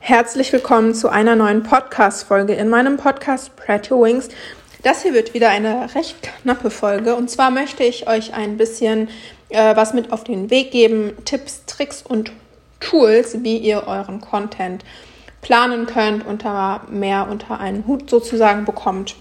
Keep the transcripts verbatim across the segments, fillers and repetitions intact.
Herzlich willkommen zu einer neuen Podcast-Folge in meinem Podcast Spread Your Wings. Das hier wird wieder eine recht knappe Folge und zwar möchte ich euch ein bisschen äh, was mit auf den Weg geben, Tipps, Tricks und Tools, wie ihr euren Content planen könnt, unter mehr unter einen Hut sozusagen bekommt.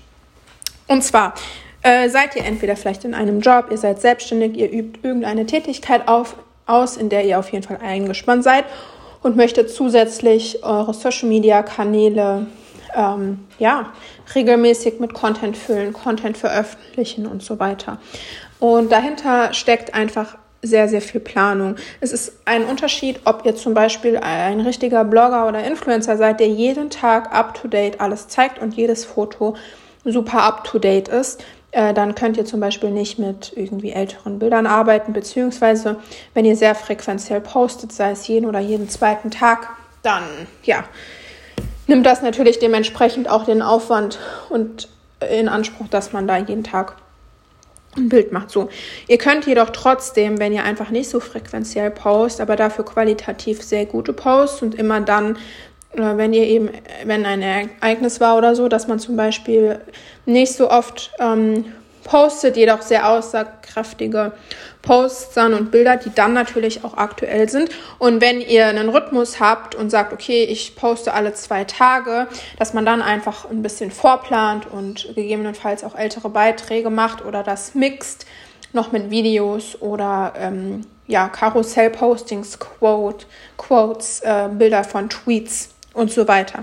Und zwar äh, seid ihr entweder vielleicht in einem Job, ihr seid selbstständig, ihr übt irgendeine Tätigkeit auf, aus, in der ihr auf jeden Fall eingespannt seid und möchtet zusätzlich eure Social-Media-Kanäle ähm, ja, regelmäßig mit Content füllen, Content veröffentlichen und so weiter. Und dahinter steckt einfach sehr, sehr viel Planung. Es ist ein Unterschied, ob ihr zum Beispiel ein richtiger Blogger oder Influencer seid, der jeden Tag up-to-date alles zeigt und jedes Foto super up-to-date ist. Äh, dann könnt ihr zum Beispiel nicht mit irgendwie älteren Bildern arbeiten, beziehungsweise wenn ihr sehr frequenziell postet, sei es jeden oder jeden zweiten Tag, dann ja, nimmt das natürlich dementsprechend auch den Aufwand und in Anspruch, dass man da jeden Tag ein Bild macht. So, ihr könnt jedoch trotzdem, wenn ihr einfach nicht so frequenziell postet, aber dafür qualitativ sehr gute Posts und immer dann, wenn ihr eben, wenn ein Ereignis war oder so, dass man zum Beispiel nicht so oft ähm, postet, jedoch sehr aussagekräftige Posts dann und Bilder, die dann natürlich auch aktuell sind. Und wenn ihr einen Rhythmus habt und sagt, okay, ich poste alle zwei Tage, dass man dann einfach ein bisschen vorplant und gegebenenfalls auch ältere Beiträge macht oder das mixt noch mit Videos oder ähm, ja, Karussell-Postings, Quote, Quotes, äh, Bilder von Tweets und so weiter.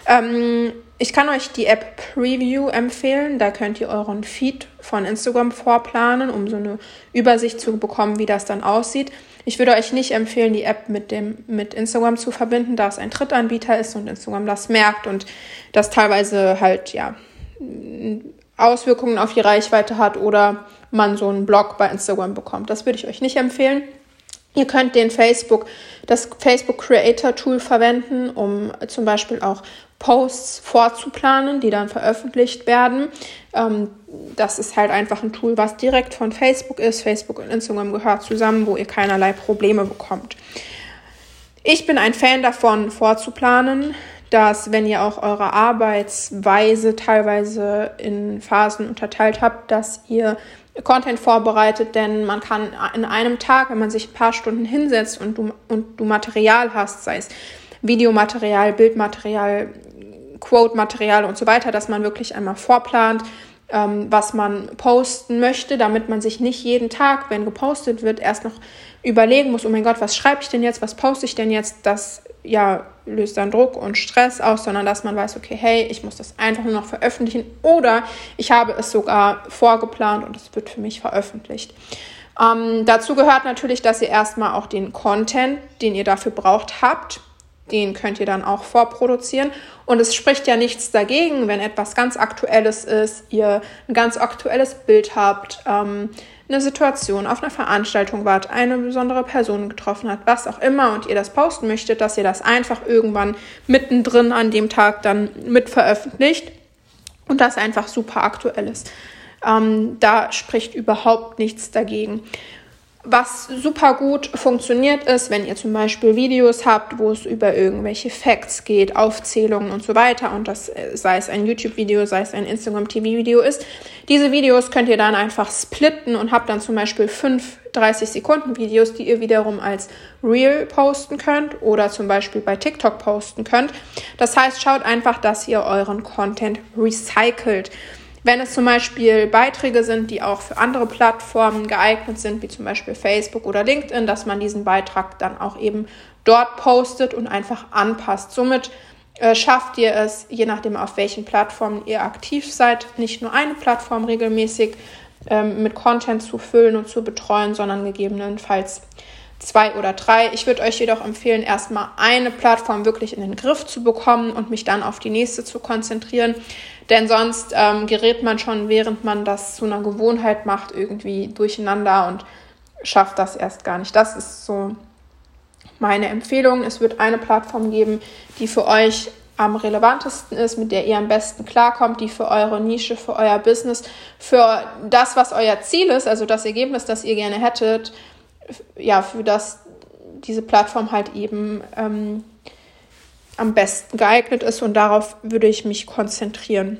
Ähm, ich kann euch die App Preview empfehlen. Da könnt ihr euren Feed von Instagram vorplanen, um so eine Übersicht zu bekommen, wie das dann aussieht. Ich würde euch nicht empfehlen, die App mit dem mit Instagram zu verbinden, da es ein Drittanbieter ist und Instagram das merkt und das teilweise halt ja Auswirkungen auf die Reichweite hat oder man so einen Blog bei Instagram bekommt. Das würde ich euch nicht empfehlen. Ihr könnt den Facebook, das Facebook Creator Tool verwenden, um zum Beispiel auch Posts vorzuplanen, die dann veröffentlicht werden. Ähm, das ist halt einfach ein Tool, was direkt von Facebook ist. Facebook und Instagram gehört zusammen, wo ihr keinerlei Probleme bekommt. Ich bin ein Fan davon, vorzuplanen, dass wenn ihr auch eure Arbeitsweise teilweise in Phasen unterteilt habt, dass ihr Content vorbereitet, denn man kann in einem Tag, wenn man sich ein paar Stunden hinsetzt und du, und du Material hast, sei es Videomaterial, Bildmaterial, Quote-Material und so weiter, dass man wirklich einmal vorplant, ähm, was man posten möchte, damit man sich nicht jeden Tag, wenn gepostet wird, erst noch überlegen muss, oh mein Gott, was schreibe ich denn jetzt, was poste ich denn jetzt, das ja löst dann Druck und Stress aus, sondern dass man weiß, okay, hey, ich muss das einfach nur noch veröffentlichen oder ich habe es sogar vorgeplant und es wird für mich veröffentlicht. Ähm, dazu gehört natürlich, dass ihr erstmal auch den Content, den ihr dafür braucht, habt. Den könnt ihr dann auch vorproduzieren. Und es spricht ja nichts dagegen, wenn etwas ganz Aktuelles ist, ihr ein ganz aktuelles Bild habt, ähm, eine Situation auf einer Veranstaltung wart, eine besondere Person getroffen hat, was auch immer und ihr das posten möchtet, dass ihr das einfach irgendwann mittendrin an dem Tag dann mit veröffentlicht und das einfach super aktuell ist. Ähm, da spricht überhaupt nichts dagegen. Was super gut funktioniert ist, wenn ihr zum Beispiel Videos habt, wo es über irgendwelche Facts geht, Aufzählungen und so weiter und das sei es ein YouTube-Video, sei es ein Instagram-T V-Video ist. Diese Videos könnt ihr dann einfach splitten und habt dann zum Beispiel fünf dreißig-Sekunden-Videos, die ihr wiederum als Reel posten könnt oder zum Beispiel bei TikTok posten könnt. Das heißt, schaut einfach, dass ihr euren Content recycelt. Wenn es zum Beispiel Beiträge sind, die auch für andere Plattformen geeignet sind, wie zum Beispiel Facebook oder LinkedIn, dass man diesen Beitrag dann auch eben dort postet und einfach anpasst. Somit äh, schafft ihr es, je nachdem auf welchen Plattformen ihr aktiv seid, nicht nur eine Plattform regelmäßig ähm, mit Content zu füllen und zu betreuen, sondern gegebenenfalls zwei oder drei. Ich würde euch jedoch empfehlen, erstmal eine Plattform wirklich in den Griff zu bekommen und mich dann auf die nächste zu konzentrieren. Denn sonst ähm, gerät man schon, während man das zu einer Gewohnheit macht, irgendwie durcheinander und schafft das erst gar nicht. Das ist so meine Empfehlung. Es wird eine Plattform geben, die für euch am relevantesten ist, mit der ihr am besten klarkommt, die für eure Nische, für euer Business, für das, was euer Ziel ist, also das Ergebnis, das ihr gerne hättet, ja, für das diese Plattform halt eben ähm, am besten geeignet ist und darauf würde ich mich konzentrieren.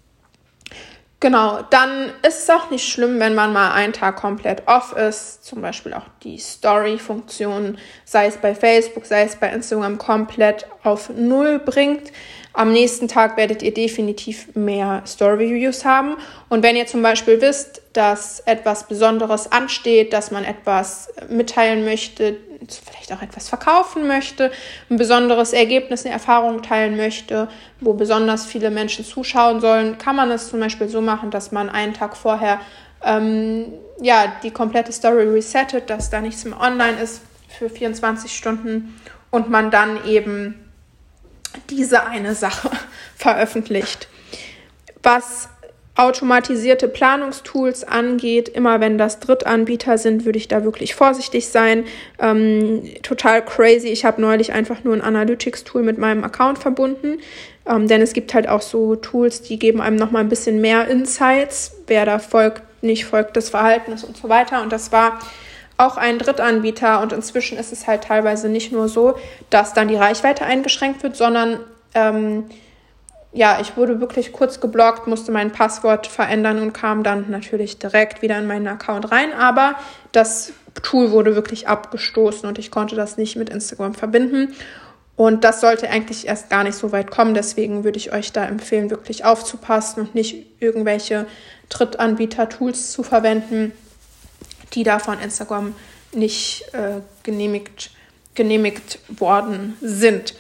Genau, dann ist es auch nicht schlimm, wenn man mal einen Tag komplett off ist, zum Beispiel auch die Story-Funktion, sei es bei Facebook, sei es bei Instagram, komplett auf Null bringt. Am nächsten Tag werdet ihr definitiv mehr Story-Reviews haben. Und wenn ihr zum Beispiel wisst, dass etwas Besonderes ansteht, dass man etwas mitteilen möchte, vielleicht auch etwas verkaufen möchte, ein besonderes Ergebnis, eine Erfahrung teilen möchte, wo besonders viele Menschen zuschauen sollen, kann man es zum Beispiel so machen, dass man einen Tag vorher ähm, ja, die komplette Story resettet, dass da nichts mehr online ist für vierundzwanzig Stunden und man dann eben diese eine Sache veröffentlicht. Was automatisierte Planungstools angeht, immer wenn das Drittanbieter sind, würde ich da wirklich vorsichtig sein. Ähm, total crazy. Ich habe neulich einfach nur ein Analytics-Tool mit meinem Account verbunden, ähm, denn es gibt halt auch so Tools, die geben einem nochmal ein bisschen mehr Insights, wer da folgt, nicht folgt des Verhaltens und so weiter. Und das war auch ein Drittanbieter und inzwischen ist es halt teilweise nicht nur so, dass dann die Reichweite eingeschränkt wird, sondern ähm, ja, ich wurde wirklich kurz geblockt, musste mein Passwort verändern und kam dann natürlich direkt wieder in meinen Account rein, aber das Tool wurde wirklich abgestoßen und ich konnte das nicht mit Instagram verbinden und das sollte eigentlich erst gar nicht so weit kommen, deswegen würde ich euch da empfehlen, wirklich aufzupassen und nicht irgendwelche Drittanbieter-Tools zu verwenden, die da von Instagram nicht äh, genehmigt, genehmigt worden sind.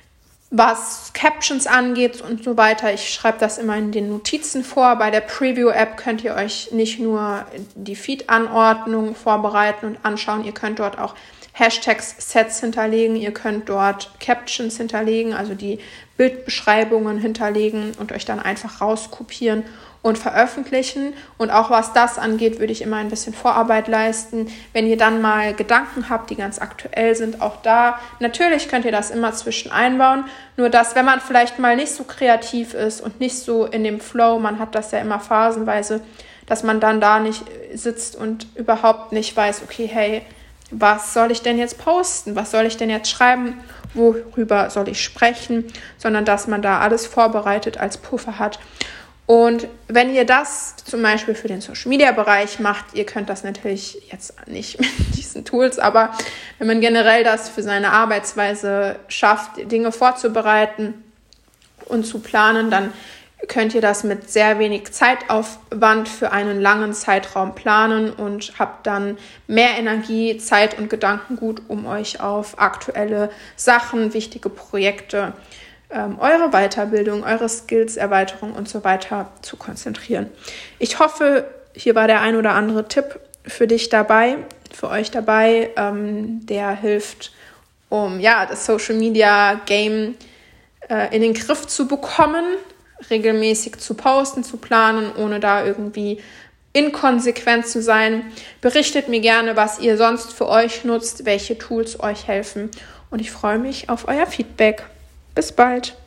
Was Captions angeht und so weiter, ich schreibe das immer in den Notizen vor. Bei der Preview-App könnt ihr euch nicht nur die Feed-Anordnung vorbereiten und anschauen, ihr könnt dort auch Hashtags, Sets hinterlegen, ihr könnt dort Captions hinterlegen, also die Bildbeschreibungen hinterlegen und euch dann einfach rauskopieren und veröffentlichen. Und auch was das angeht, würde ich immer ein bisschen Vorarbeit leisten. Wenn ihr dann mal Gedanken habt, die ganz aktuell sind, auch da, natürlich könnt ihr das immer zwischen einbauen. Nur dass, wenn man vielleicht mal nicht so kreativ ist und nicht so in dem Flow, man hat das ja immer phasenweise, dass man dann da nicht sitzt und überhaupt nicht weiß, okay, hey, was soll ich denn jetzt posten? Was soll ich denn jetzt schreiben? Worüber soll ich sprechen? Sondern dass man da alles vorbereitet als Puffer hat. Und wenn ihr das zum Beispiel für den Social-Media-Bereich macht, ihr könnt das natürlich jetzt nicht mit diesen Tools, aber wenn man generell das für seine Arbeitsweise schafft, Dinge vorzubereiten und zu planen, dann könnt ihr das mit sehr wenig Zeitaufwand für einen langen Zeitraum planen und habt dann mehr Energie, Zeit und Gedankengut, um euch auf aktuelle Sachen, wichtige Projekte, ähm, eure Weiterbildung, eure Skills-Erweiterung und so weiter zu konzentrieren. Ich hoffe, hier war der ein oder andere Tipp für dich dabei, für euch dabei, ähm, der hilft, um ja das Social-Media-Game äh, in den Griff zu bekommen, regelmäßig zu posten, zu planen, ohne da irgendwie inkonsequent zu sein. Berichtet mir gerne, was ihr sonst für euch nutzt, welche Tools euch helfen und ich freue mich auf euer Feedback. Bis bald!